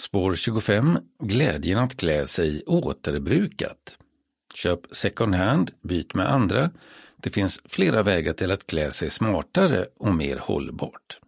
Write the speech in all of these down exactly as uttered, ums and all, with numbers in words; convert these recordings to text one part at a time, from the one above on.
Spår tjugofem. Glädjen att klä sig återbrukat. Köp second hand, byt med andra. Det finns flera vägar till att klä sig smartare och mer hållbart.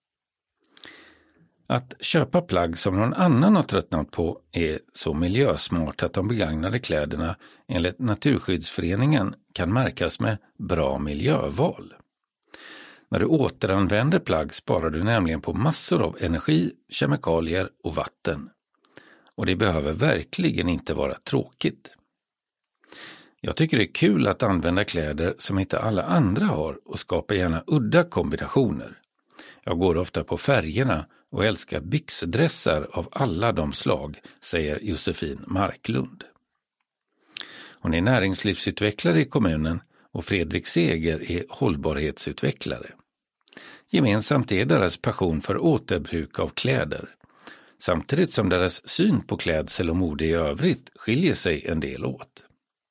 Att köpa plagg som någon annan har tröttnat på är så miljösmart att de begagnade kläderna enligt Naturskyddsföreningen kan märkas med bra miljöval. När du återanvänder plagg sparar du nämligen på massor av energi, kemikalier och vatten. Och det behöver verkligen inte vara tråkigt. Jag tycker det är kul att använda kläder som inte alla andra har och skapar gärna udda kombinationer. Jag går ofta på färgerna och älskar byxdressar av alla de slag, säger Josefin Marklund. Hon är näringslivsutvecklare i kommunen och Fredrik Seger är hållbarhetsutvecklare. Gemensamt är deras passion för återbruk av kläder, samtidigt som deras syn på klädsel och mode i övrigt skiljer sig en del åt.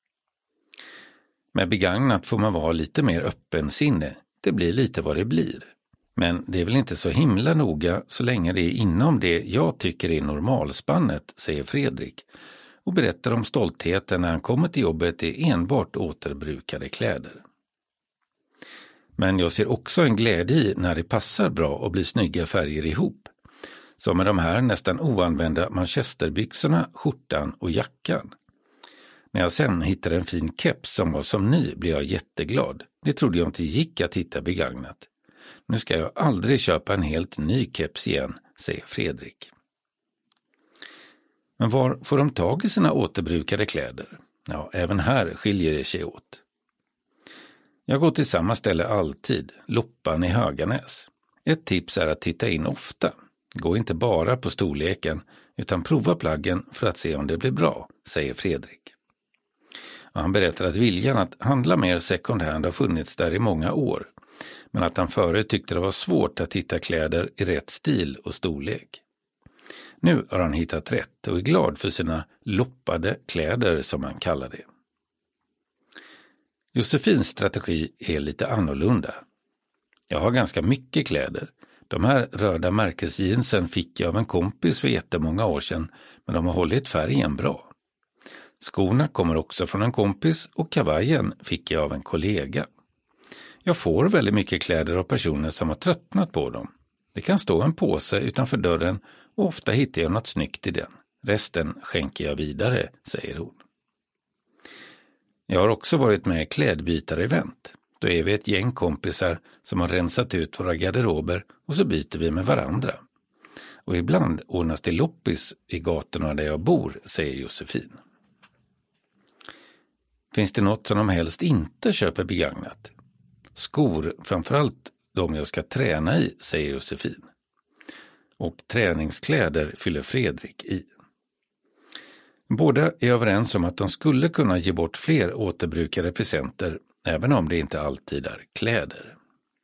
Med begagnat får man vara lite mer öppen sinne, det blir lite vad det blir. Men det är väl inte så himla noga så länge det är inom det jag tycker är normalspannet, säger Fredrik och berättar om stoltheten när han kommer till jobbet i enbart återbrukade kläder. Men jag ser också en glädje i när det passar bra och blir snygga färger ihop. Som med de här nästan oanvända manchesterbyxorna, skjortan och jackan. När jag sen hittar en fin keps som var som ny blir jag jätteglad. Det trodde jag inte gick att hitta begagnat. Nu ska jag aldrig köpa en helt ny keps igen, säger Fredrik. Men var får de tag i sina återbrukade kläder? Ja, även här skiljer det sig åt. Jag går till samma ställe alltid, Loppan i Höganäs. Ett tips är att titta in ofta. Gå inte bara på storleken utan prova plaggen för att se om det blir bra, säger Fredrik. Och han berättar att viljan att handla mer second hand har funnits där i många år. Men att han förut tyckte det var svårt att hitta kläder i rätt stil och storlek. Nu har han hittat rätt och är glad för sina loppade kläder som han kallar det. Josefins strategi är lite annorlunda. Jag har ganska mycket kläder. De här röda märkesjeansen fick jag av en kompis för jättemånga år sedan, men de har hållit färgen bra. Skorna kommer också från en kompis och kavajen fick jag av en kollega. Jag får väldigt mycket kläder av personer som har tröttnat på dem. Det kan stå en påse utanför dörren och ofta hittar jag något snyggt i den. Resten skänker jag vidare, säger hon. Jag har också varit med i klädbytar-event. Då är vi ett gäng kompisar som har rensat ut våra garderober och så byter vi med varandra. Och ibland ordnas det loppis i gatorna där jag bor, säger Josefin. Finns det något som de helst inte köper begagnat? Skor, framförallt de jag ska träna i, säger Josefin. Och träningskläder fyller Fredrik i. Båda är överens om att de skulle kunna ge bort fler återbrukade presenter, även om det inte alltid är kläder.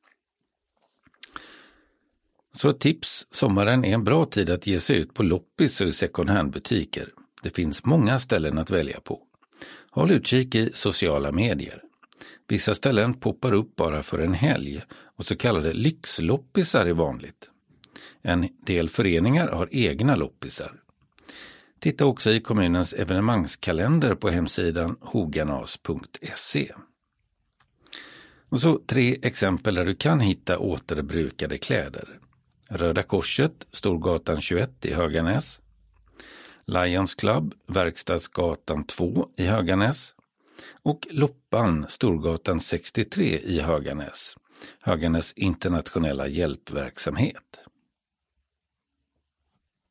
Så ett tips, sommaren är en bra tid att ge sig ut på loppis och second hand-butiker. Det finns många ställen att välja på. Håll utkik i sociala medier. Vissa ställen poppar upp bara för en helg och så kallade lyxloppisar är vanligt. En del föreningar har egna loppisar. Titta också i kommunens evenemangskalender på hemsidan hoganas punkt se. Och så tre exempel där du kan hitta återbrukade kläder. Röda Korset, Storgatan tjugoett i Höganäs. Lions Club, Verkstadsgatan två i Höganäs. Och Loppan, Storgatan sextiotre i Höganäs. Höganäs internationella hjälpverksamhet.